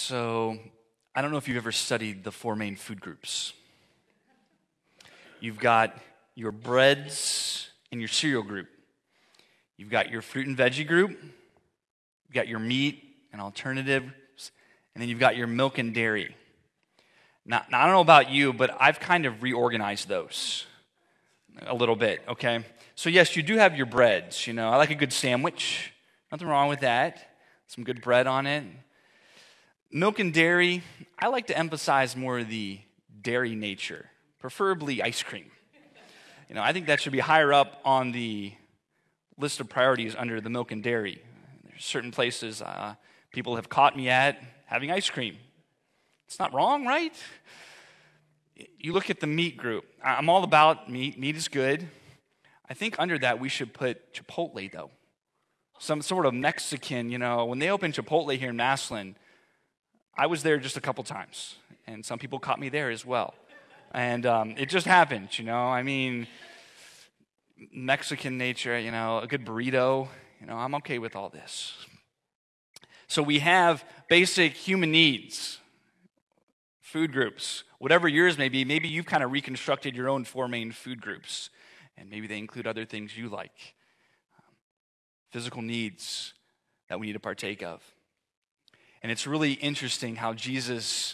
So, I don't know if you've ever studied the four main food groups. You've got your breads and your cereal group. You've got your fruit and veggie group. You've got your meat and alternatives. And then you've got your milk and dairy. Now, I don't know about you, but I've kind of reorganized those a little bit, okay? So yes, you do have your breads, I like a good sandwich. Nothing wrong with that. Some good bread on it. Milk and dairy, I like to emphasize more of the dairy nature, preferably ice cream. I think that should be higher up on the list of priorities under the milk and dairy. There's certain places people have caught me at having ice cream. It's not wrong, right? You look at the meat group. I'm all about meat. Meat is good. I think under that we should put Chipotle, though. Some sort of Mexican, when they opened Chipotle here in Massillon, I was there just a couple times, and some people caught me there as well. And it just happened, Mexican nature, a good burrito, I'm okay with all this. So we have basic human needs, food groups. Whatever yours may be, maybe you've kind of reconstructed your own four main food groups, and maybe they include other things you like. Physical needs that we need to partake of. And it's really interesting how Jesus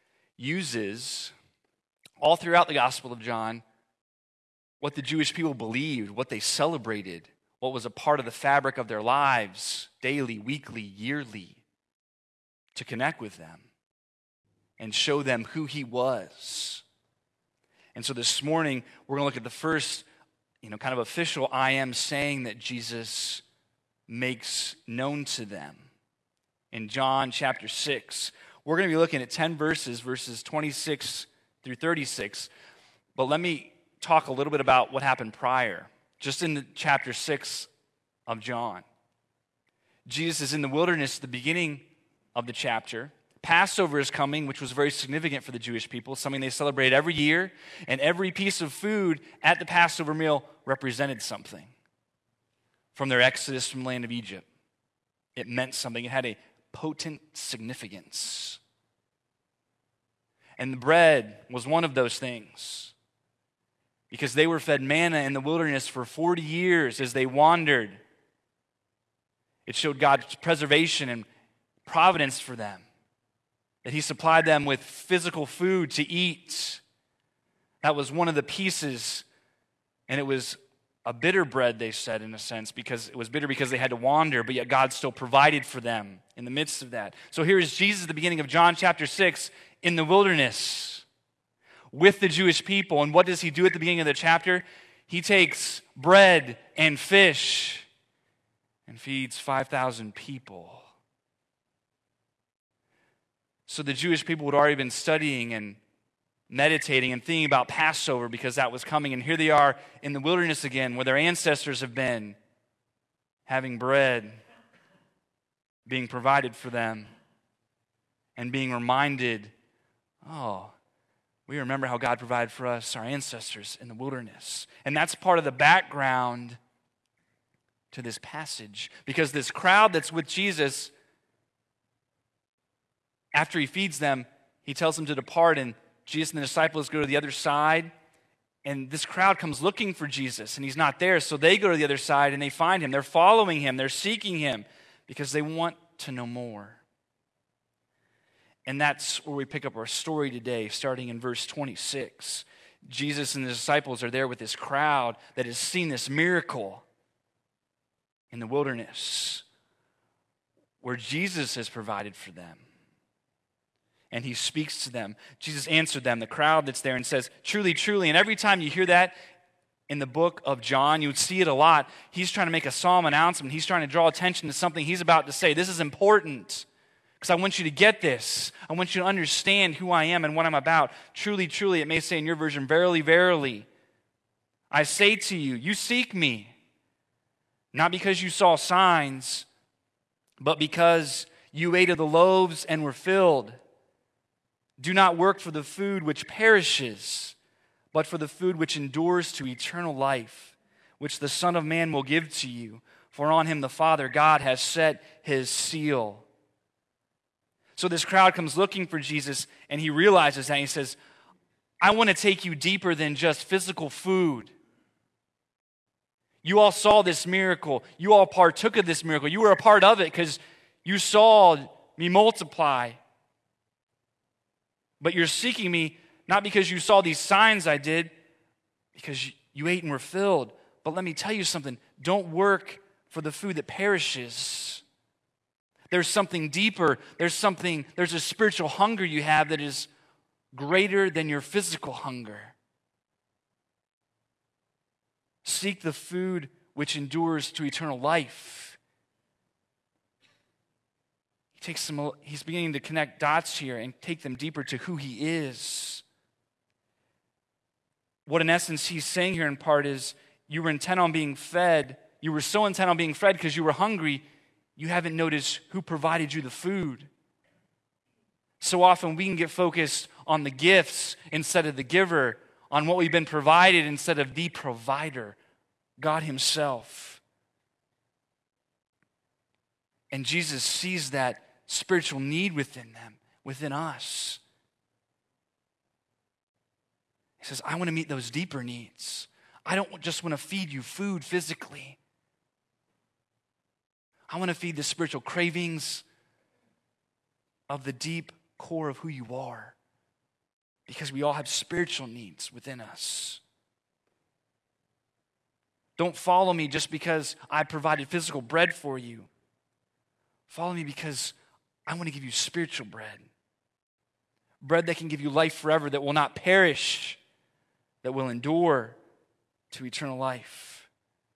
uses, all throughout the Gospel of John, what the Jewish people believed, what they celebrated, what was a part of the fabric of their lives, daily, weekly, yearly, to connect with them and show them who he was. And so this morning, we're going to look at the first, kind of official I am saying that Jesus makes known to them. In John chapter 6, we're going to be looking at 10 verses 26 through 36. But let me talk a little bit about what happened prior, just in the chapter 6 of John. Jesus is in the wilderness at the beginning of the chapter. Passover is coming, which was very significant for the Jewish people, something they celebrate every year, and every piece of food at the Passover meal represented something from their exodus from the land of Egypt. It meant something. It had a potent significance. And the bread was one of those things, because they were fed manna in the wilderness for 40 years as they wandered. It showed God's preservation and providence for them, that he supplied them with physical food to eat. That was one of the pieces, and it was a bitter bread, they said, in a sense, because it was bitter because they had to wander, but yet God still provided for them in the midst of that. So here is Jesus at the beginning of John chapter 6 in the wilderness with the Jewish people. And what does he do at the beginning of the chapter? He takes bread and fish and feeds 5,000 people. So the Jewish people had already been studying and meditating and thinking about Passover because that was coming. And here they are in the wilderness again, where their ancestors have been, having bread being provided for them and being reminded, we remember how God provided for us, our ancestors, in the wilderness. And that's part of the background to this passage, because this crowd that's with Jesus, after he feeds them, he tells them to depart, and Jesus and the disciples go to the other side, and this crowd comes looking for Jesus, and he's not there, so they go to the other side, and they find him. They're following him. They're seeking him because they want to know more. And that's where we pick up our story today, starting in verse 26. Jesus and the disciples are there with this crowd that has seen this miracle in the wilderness where Jesus has provided for them. And he speaks to them. Jesus answered them, the crowd that's there, and says, truly, truly. And every time you hear that in the book of John, you would see it a lot. He's trying to make a solemn announcement. He's trying to draw attention to something he's about to say. This is important because I want you to get this. I want you to understand who I am and what I'm about. Truly, truly, it may say in your version, verily, verily, I say to you, you seek me, not because you saw signs, but because you ate of the loaves and were filled. Do not work for the food which perishes, but for the food which endures to eternal life, which the Son of Man will give to you. For on him the Father God has set his seal. So this crowd comes looking for Jesus, and he realizes that, and he says, I want to take you deeper than just physical food. You all saw this miracle. You all partook of this miracle. You were a part of it because you saw me multiply. But you're seeking me not because you saw these signs I did, because you ate and were filled. But let me tell you something. Don't work for the food that perishes. There's something deeper. There's a spiritual hunger you have that is greater than your physical hunger. Seek the food which endures to eternal life. He's beginning to connect dots here and take them deeper to who he is. What in essence he's saying here in part is, you were intent on being fed. You were so intent on being fed because you were hungry, you haven't noticed who provided you the food. So often we can get focused on the gifts instead of the giver, on what we've been provided instead of the provider, God himself. And Jesus sees that spiritual need within them, within us. He says, I want to meet those deeper needs. I don't just want to feed you food physically. I want to feed the spiritual cravings of the deep core of who you are. Because we all have spiritual needs within us. Don't follow me just because I provided physical bread for you. Follow me because I want to give you spiritual bread. Bread that can give you life forever, that will not perish, that will endure to eternal life.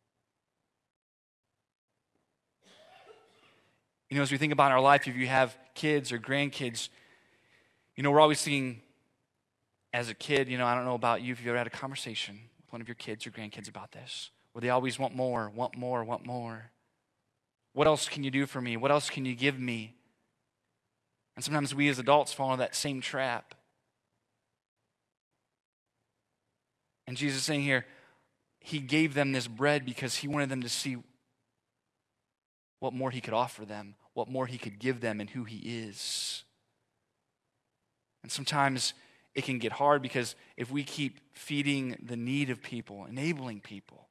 You know, as we think about our life, if you have kids or grandkids, you know, we're always thinking, as a kid, you know, I don't know about you, if you've ever had a conversation with one of your kids or grandkids about this, where they always want more, want more, want more. What else can you do for me? What else can you give me? And sometimes we as adults fall into that same trap. And Jesus is saying here, he gave them this bread because he wanted them to see what more he could offer them, what more he could give them, and who he is. And sometimes it can get hard because if we keep feeding the need of people, enabling people,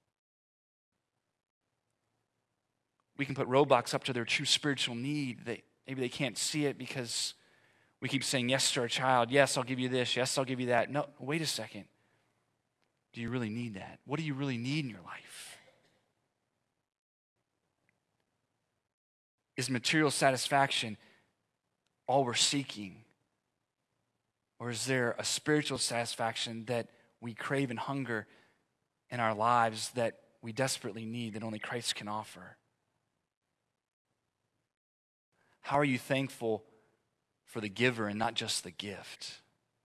we can put roadblocks up to their true spiritual need. Maybe they can't see it because we keep saying yes to our child. Yes, I'll give you this. Yes, I'll give you that. No, wait a second. Do you really need that? What do you really need in your life? Is material satisfaction all we're seeking? Or is there a spiritual satisfaction that we crave and hunger in our lives that we desperately need, that only Christ can offer? How are you thankful for the giver and not just the gift?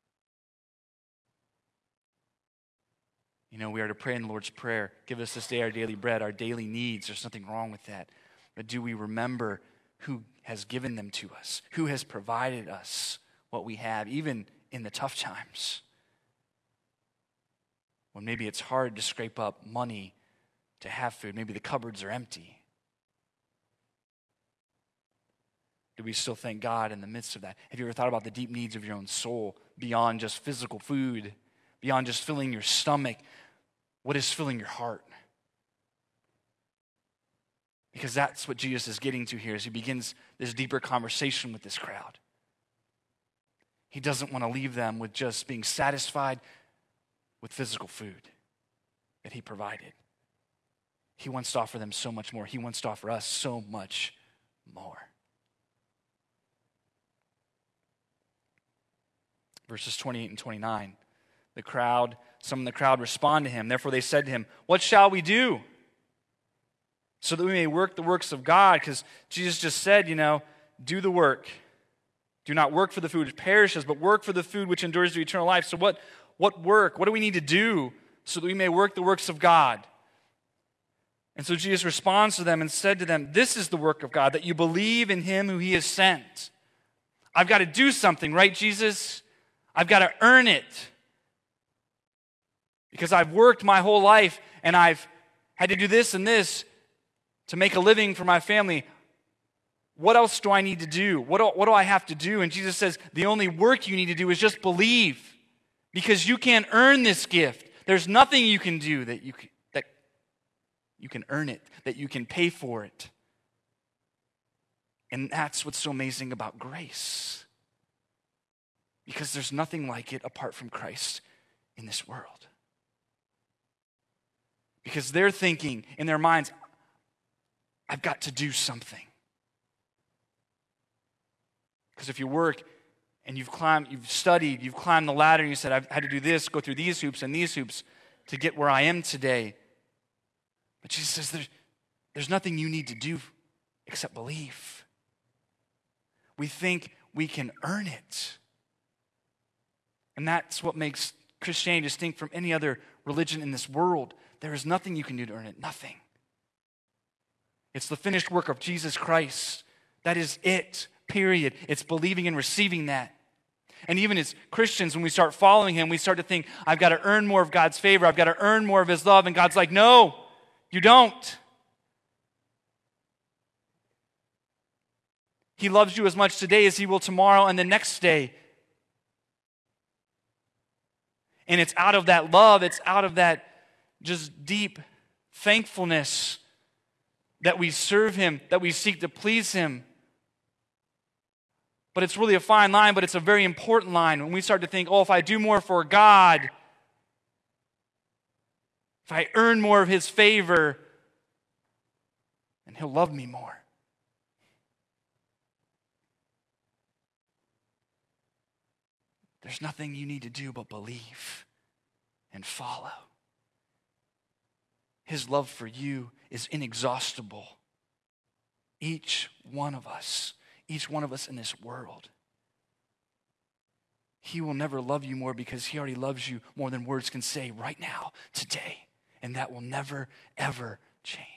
You know, we are to pray in the Lord's Prayer, give us this day our daily bread, our daily needs. There's nothing wrong with that. But do we remember who has given them to us? Who has provided us what we have, even in the tough times? When maybe it's hard to scrape up money to have food. Maybe the cupboards are empty. Do we still thank God in the midst of that? Have you ever thought about the deep needs of your own soul beyond just physical food, beyond just filling your stomach? What is filling your heart? Because that's what Jesus is getting to here as he begins this deeper conversation with this crowd. He doesn't want to leave them with just being satisfied with physical food that he provided. He wants to offer them so much more. He wants to offer us so much more. Verses 28 and 29. Some in the crowd respond to him. Therefore they said to him, "What shall we do so that we may work the works of God?" Because Jesus just said, do the work. Do not work for the food which perishes, but work for the food which endures to eternal life. So what work? What do we need to do so that we may work the works of God? And so Jesus responds to them and said to them, "This is the work of God, that you believe in him who he has sent." I've got to do something, right, Jesus? I've got to earn it. Because I've worked my whole life and I've had to do this and this to make a living for my family. What else do I need to do? What do I have to do? And Jesus says, the only work you need to do is just believe, because you can't earn this gift. There's nothing you can do that you can earn it, that you can pay for it. And that's what's so amazing about grace, because there's nothing like it apart from Christ in this world. Because they're thinking in their minds, I've got to do something. Because if you work and you've studied, you've climbed the ladder, and you said, I've had to do this, go through these hoops and these hoops to get where I am today. But Jesus says there's nothing you need to do except believe. We think we can earn it. And that's what makes Christianity distinct from any other religion in this world. There is nothing you can do to earn it. Nothing. It's the finished work of Jesus Christ. That is it. Period. It's believing and receiving that. And even as Christians, when we start following him, we start to think, I've got to earn more of God's favor. I've got to earn more of his love. And God's like, no, you don't. He loves you as much today as he will tomorrow and the next day. And it's out of that love, it's out of that just deep thankfulness that we serve him, that we seek to please him. But it's really a fine line, but it's a very important line when we start to think, if I do more for God, if I earn more of his favor, then he'll love me more. There's nothing you need to do but believe and follow. His love for you is inexhaustible. Each one of us in this world. He will never love you more because he already loves you more than words can say right now, today. And that will never, ever change.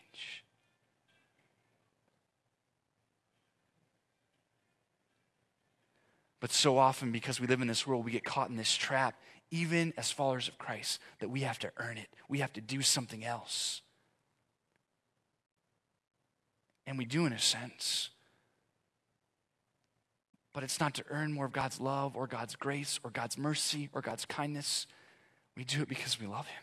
But so often, because we live in this world, we get caught in this trap, even as followers of Christ, that we have to earn it. We have to do something else. And we do in a sense. But it's not to earn more of God's love or God's grace or God's mercy or God's kindness. We do it because we love him.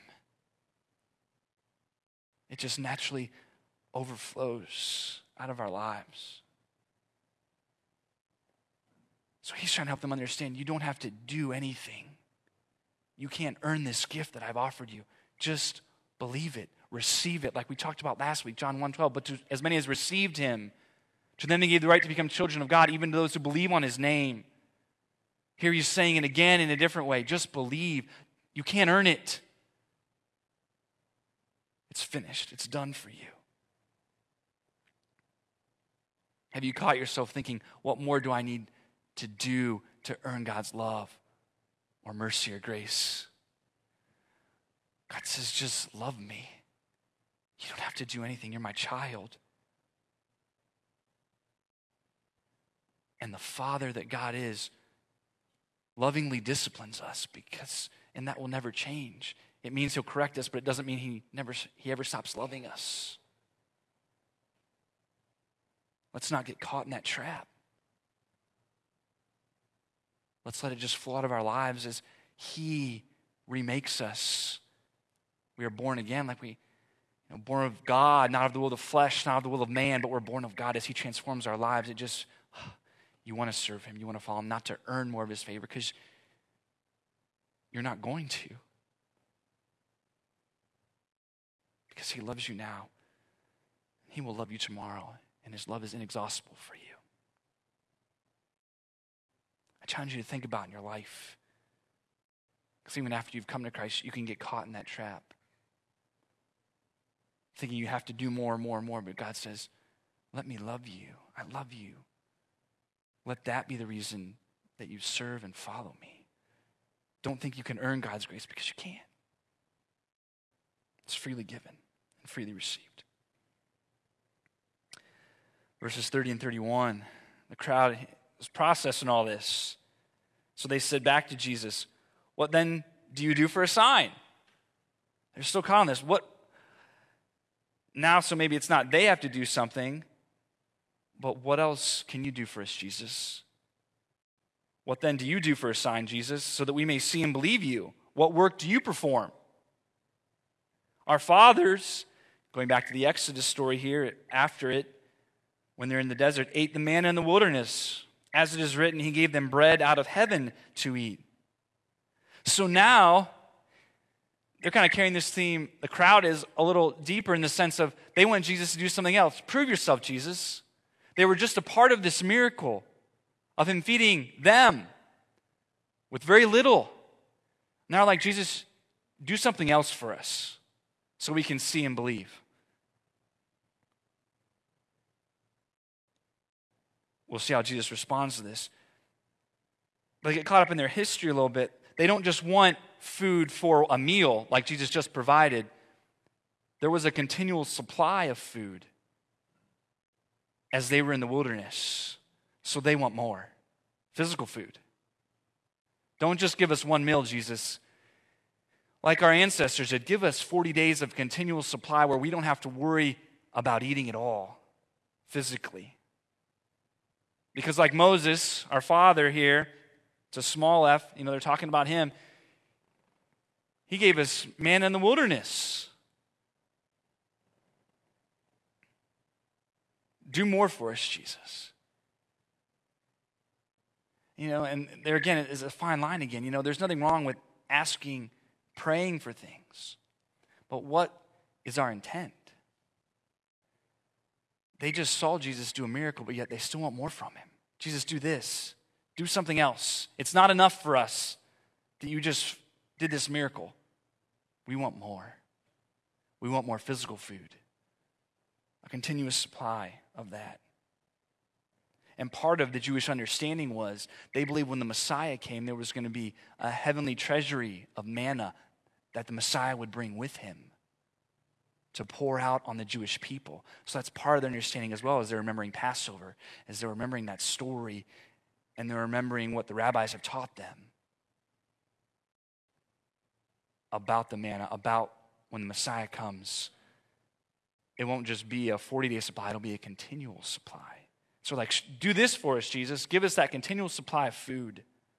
It just naturally overflows out of our lives. So he's trying to help them understand you don't have to do anything. You can't earn this gift that I've offered you. Just believe it, receive it, like we talked about last week, John 1:12. But to as many as received him, to them he gave the right to become children of God, even to those who believe on his name. Here he's saying it again in a different way. Just believe. You can't earn it. It's finished. It's done for you. Have you caught yourself thinking, what more do I need to do to earn God's love or mercy or grace? God says, just love me. You don't have to do anything. You're my child. And the Father that God is lovingly disciplines us and that will never change. It means he'll correct us, but it doesn't mean he ever stops loving us. Let's not get caught in that trap. Let's let it just flow out of our lives as he remakes us. We are born again, like born of God, not of the will of the flesh, not of the will of man, but we're born of God as he transforms our lives. It just, you want to serve him, you want to follow him, not to earn more of his favor, because you're not going to. Because he loves you now. He will love you tomorrow, and his love is inexhaustible for you. I challenge you to think about in your life. Because even after you've come to Christ, you can get caught in that trap. Thinking you have to do more and more and more, but God says, let me love you. I love you. Let that be the reason that you serve and follow me. Don't think you can earn God's grace, because you can't. It's freely given and freely received. Verses 30 and 31, the crowd was processing all this. So they said back to Jesus, what then do you do for a sign? They're still calling this. What? Now, so maybe it's not they have to do something, But what else can you do for us, Jesus? What then do you do for a sign, Jesus, so that we may see and believe you? What work do you perform? Our fathers, going back to the Exodus story here, after it, when they're in the desert, ate the manna in the wilderness. As it is written, he gave them bread out of heaven to eat. So now, they're kind of carrying this theme. The crowd is a little deeper in the sense of they want Jesus to do something else. Prove yourself, Jesus. They were just a part of this miracle of him feeding them with very little. Now, like, Jesus, do something else for us so we can see and believe. We'll see how Jesus responds to this. But they get caught up in their history a little bit. They don't just want food for a meal like Jesus just provided. There was a continual supply of food as they were in the wilderness. So they want more. Physical food. Don't just give us one meal, Jesus. Like our ancestors did, give us 40 days of continual supply where we don't have to worry about eating at all physically. Because like Moses, our father here, it's a small f, they're talking about him. He gave us manna in the wilderness. Do more for us, Jesus. And there again is a fine line again. There's nothing wrong with asking, praying for things. But what is our intent? They just saw Jesus do a miracle, but yet they still want more from him. Jesus, do this. Do something else. It's not enough for us that you just did this miracle. We want more. We want more physical food. A continuous supply of that. And part of the Jewish understanding was they believed when the Messiah came, there was going to be a heavenly treasury of manna that the Messiah would bring with him to pour out on the Jewish people. So that's part of their understanding as well as they're remembering Passover, as they're remembering that story, and they're remembering what the rabbis have taught them about the manna, about when the Messiah comes. It won't just be a 40-day supply, it'll be a continual supply. So like, do this for us, Jesus. Give us that continual supply of food.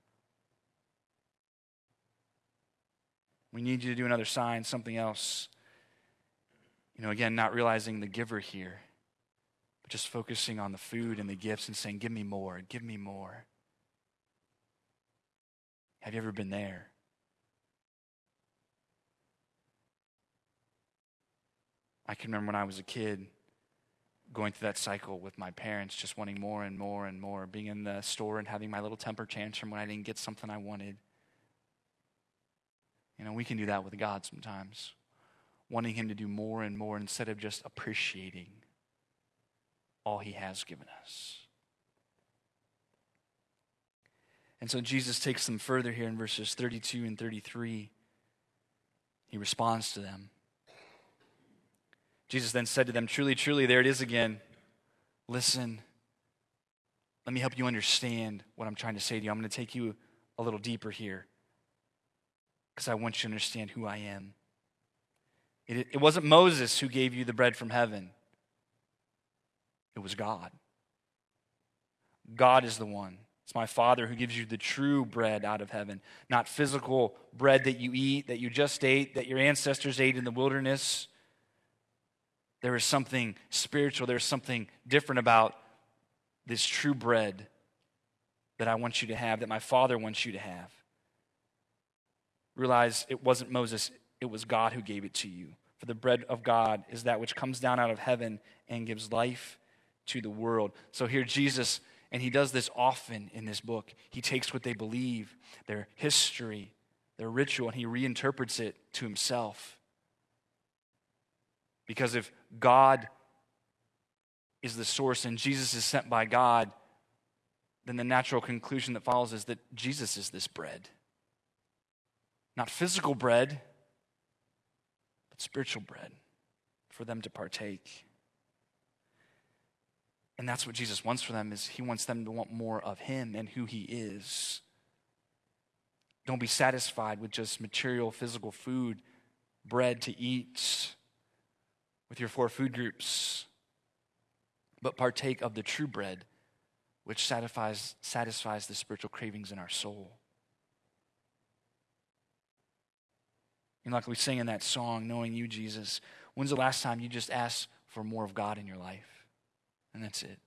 We need you to do another sign, something else. Again, not realizing the giver here, but just focusing on the food and the gifts and saying, give me more, give me more. Have you ever been there? I can remember when I was a kid going through that cycle with my parents, just wanting more and more and more, being in the store and having my little temper tantrum when I didn't get something I wanted. We can do that with God sometimes, wanting him to do more and more instead of just appreciating all he has given us. And so Jesus takes them further here in verses 32 and 33. He responds to them. Jesus then said to them, truly, truly, there it is again. Listen, let me help you understand what I'm trying to say to you. I'm going to take you a little deeper here because I want you to understand who I am. It wasn't Moses who gave you the bread from heaven. It was God. God is the one. It's my Father who gives you the true bread out of heaven, not physical bread that you eat, that you just ate, that your ancestors ate in the wilderness. There is something spiritual, there's something different about this true bread that I want you to have, that my Father wants you to have. Realize it wasn't Moses, it was God who gave it to you. For the bread of God is that which comes down out of heaven and gives life to the world. So here Jesus, and he does this often in this book, he takes what they believe, their history, their ritual, and he reinterprets it to himself. Because if God is the source and Jesus is sent by God, then the natural conclusion that follows is that Jesus is this bread. Not physical bread, but spiritual bread for them to partake. And that's what Jesus wants for them, is he wants them to want more of him and who he is. Don't be satisfied with just material, physical food, bread to eat with your 4 food groups. but partake of the true bread, which satisfies the spiritual cravings in our soul. And like we sing in that song, Knowing You, Jesus, when's the last time you just asked for more of God in your life? And that's it.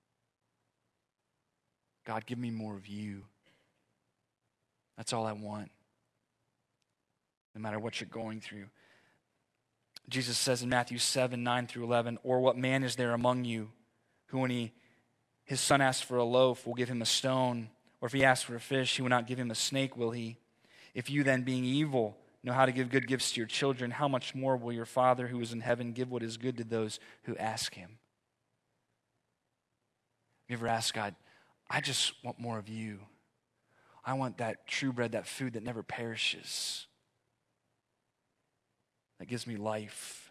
God, give me more of you. That's all I want, no matter what you're going through. Jesus says in Matthew 7:9-11, or what man is there among you who when his son asks for a loaf will give him a stone, or if he asks for a fish, he will not give him a snake, will he? If you then, being evil, know how to give good gifts to your children, how much more will your Father who is in heaven give what is good to those who ask him? You ever ask God, I just want more of you. I want that true bread, that food that never perishes, that gives me life.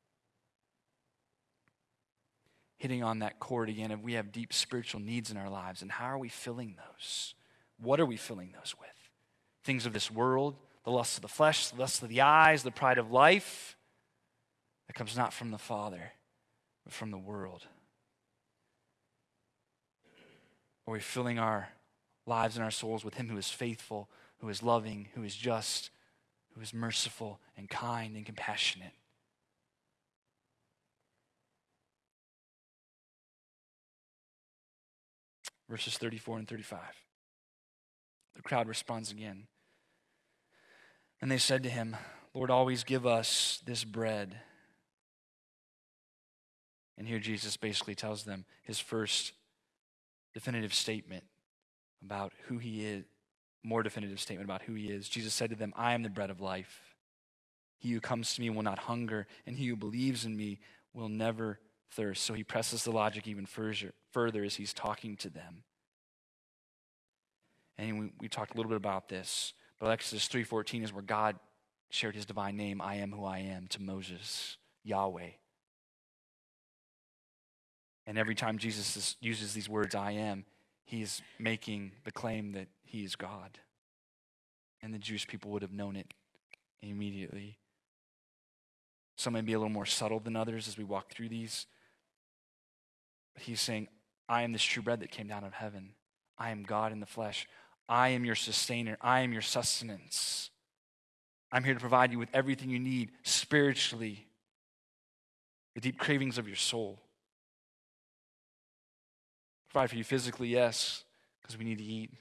Hitting on that chord again of we have deep spiritual needs in our lives, and how are we filling those? What are we filling those with? Things of this world, the lust of the flesh, the lust of the eyes, the pride of life that comes not from the Father, but from the world. Are we filling our lives and our souls with Him who is faithful, who is loving, who is just, who is merciful and kind and compassionate? Verses 34 and 35. The crowd responds again. And they said to him, Lord, always give us this bread. And here Jesus basically tells them his first definitive statement about who he is, more definitive statement about who he is. Jesus said to them, I am the bread of life. He who comes to me will not hunger, and he who believes in me will never thirst. So he presses the logic even further as he's talking to them. And we talked a little bit about this, but Exodus 3:14 is where God shared his divine name, I am who I am, to Moses, Yahweh. And every time Jesus uses these words, I am, he is making the claim that he is God. And the Jewish people would have known it immediately. Some may be a little more subtle than others as we walk through these. But he's saying, I am this true bread that came down from heaven. I am God in the flesh. I am your sustainer. I am your sustenance. I'm here to provide you with everything you need spiritually, the deep cravings of your soul. Provide for you physically, yes, because we need to eat.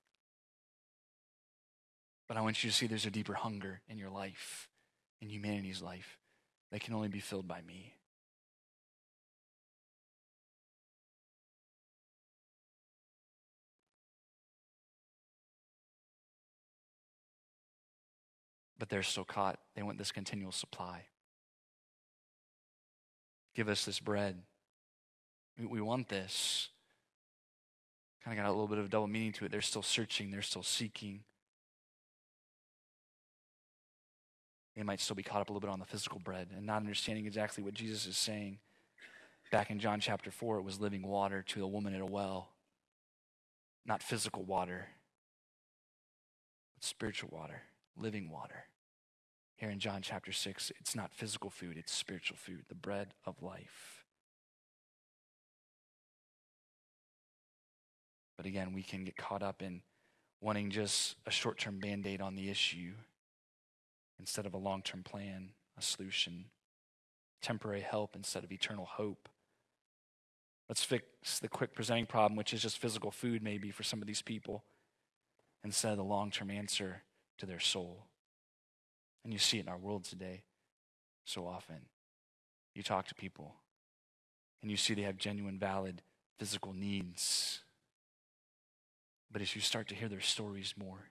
But I want you to see there's a deeper hunger in your life, in humanity's life, that can only be filled by me. But they're still caught. They want this continual supply. Give us this bread. We want this. Kind of got a little bit of a double meaning to it. They're still searching. They're still seeking. They might still be caught up a little bit on the physical bread and not understanding exactly what Jesus is saying. Back in John chapter 4, it was living water to a woman at a well. Not physical water, but spiritual water, living water. Here in John chapter 6, it's not physical food, it's spiritual food, the bread of life. But again, we can get caught up in wanting just a short-term Band-Aid on the issue instead of a long-term plan, a solution, temporary help instead of eternal hope. Let's fix the quick presenting problem, which is just physical food maybe for some of these people, instead of the long-term answer to their soul. And you see it in our world today so often. You talk to people, and you see they have genuine, valid physical needs. But as you start to hear their stories more,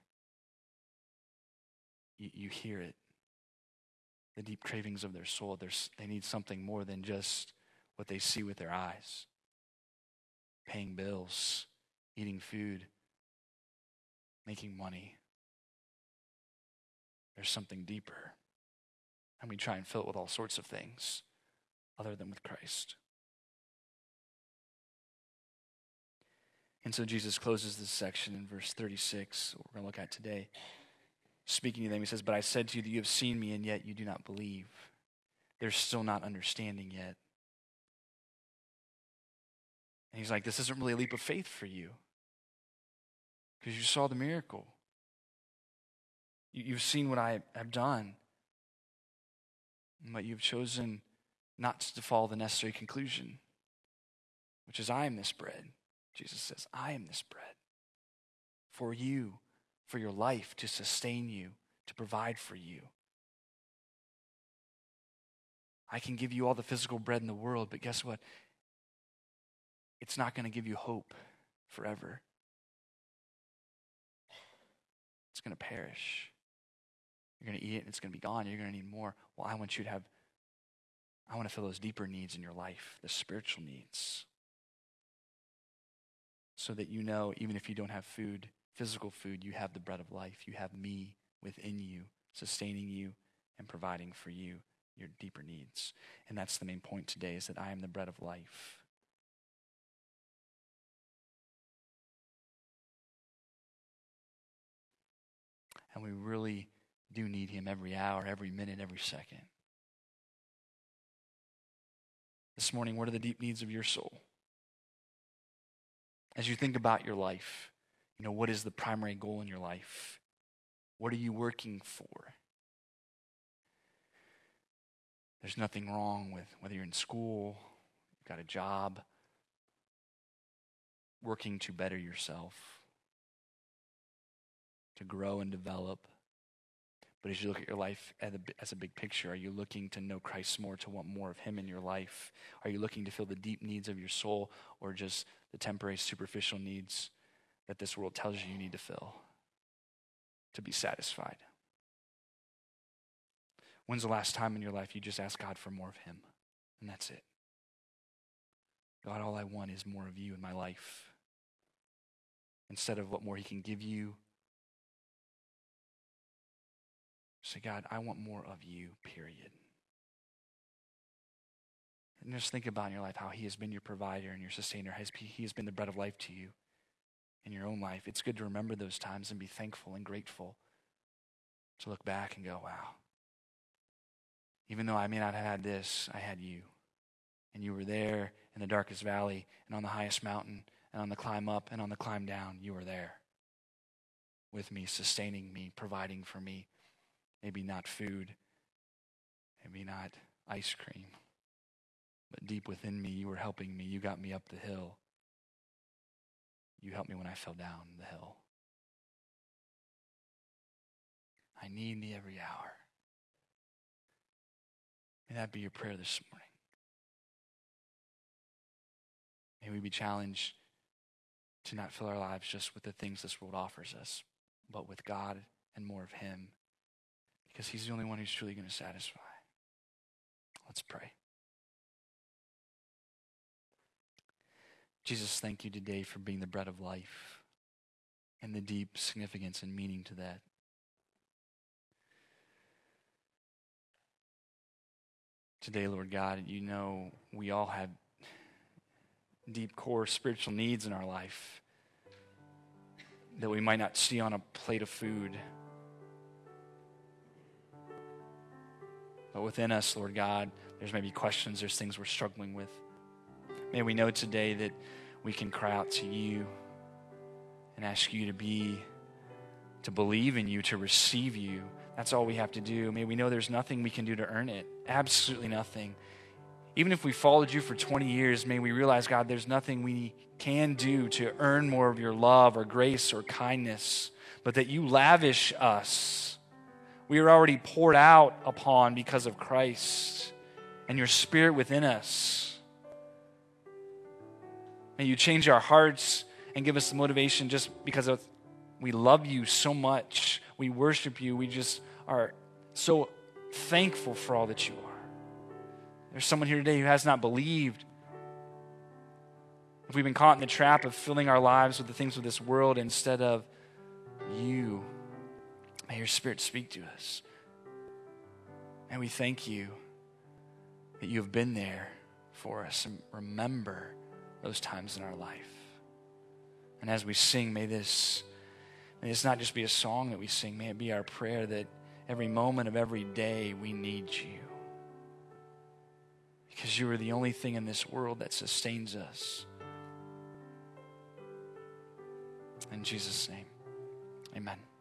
you hear it. The deep cravings of their soul. They need something more than just what they see with their eyes. Paying bills, eating food, making money. There's something deeper. And we try and fill it with all sorts of things other than with Christ. And so Jesus closes this section in verse 36, what we're going to look at today. Speaking to them, he says, but I said to you that you have seen me, and yet you do not believe. They're still not understanding yet. And he's like, this isn't really a leap of faith for you because you saw the miracle. You've seen what I have done, but you've chosen not to follow the necessary conclusion, which is I am this bread. Jesus says, I am this bread for you, for your life, to sustain you, to provide for you. I can give you all the physical bread in the world, but guess what? It's not going to give you hope forever. It's going to perish. You're going to eat it and it's going to be gone. You're going to need more. Well, I want to fill those deeper needs in your life, the spiritual needs. So that you know, even if you don't have food, physical food, you have the bread of life. You have me within you, sustaining you and providing for you your deeper needs. And that's the main point today, is that I am the bread of life. And we really do need him every hour, every minute, every second. This morning, what are the deep needs of your soul? As you think about your life, what is the primary goal in your life? What are you working for? There's nothing wrong with whether you're in school, you've got a job, working to better yourself, to grow and develop. But as you look at your life as a big picture, are you looking to know Christ more, to want more of him in your life? Are you looking to fill the deep needs of your soul, or just the temporary, superficial needs that this world tells you need to fill to be satisfied? When's the last time in your life you just asked God for more of him? And that's it. God, all I want is more of you in my life. Instead of what more he can give you, say, God, I want more of you, period. And just think about in your life how he has been your provider and your sustainer. He has been the bread of life to you in your own life. It's good to remember those times and be thankful and grateful, to look back and go, wow. Even though I may not have had this, I had you. And you were there in the darkest valley and on the highest mountain and on the climb up and on the climb down. You were there with me, sustaining me, providing for me. Maybe not food, maybe not ice cream, but deep within me, you were helping me. You got me up the hill. You helped me when I fell down the hill. I need thee every hour. May that be your prayer this morning. May we be challenged to not fill our lives just with the things this world offers us, but with God and more of him, because he's the only one who's truly going to satisfy. Let's pray. Jesus, thank you today for being the bread of life and the deep significance and meaning to that. Today, Lord God, you know we all have deep core spiritual needs in our life that we might not see on a plate of food. But within us, Lord God, there's maybe questions, there's things we're struggling with. May we know today that we can cry out to you and ask you to believe in you, to receive you. That's all we have to do. May we know there's nothing we can do to earn it. Absolutely nothing. Even if we followed you for 20 years, may we realize, God, there's nothing we can do to earn more of your love or grace or kindness, but that you lavish us. We are already poured out upon because of Christ and your Spirit within us. May you change our hearts and give us the motivation just because we love you so much. We worship you. We just are so thankful for all that you are. There's someone here today who has not believed. If we've been caught in the trap of filling our lives with the things of this world instead of you, may your Spirit speak to us. And we thank you that you have been there for us, and remember those times in our life. And as we sing, may this not just be a song that we sing, may it be our prayer that every moment of every day we need you. Because you are the only thing in this world that sustains us. In Jesus' name, amen.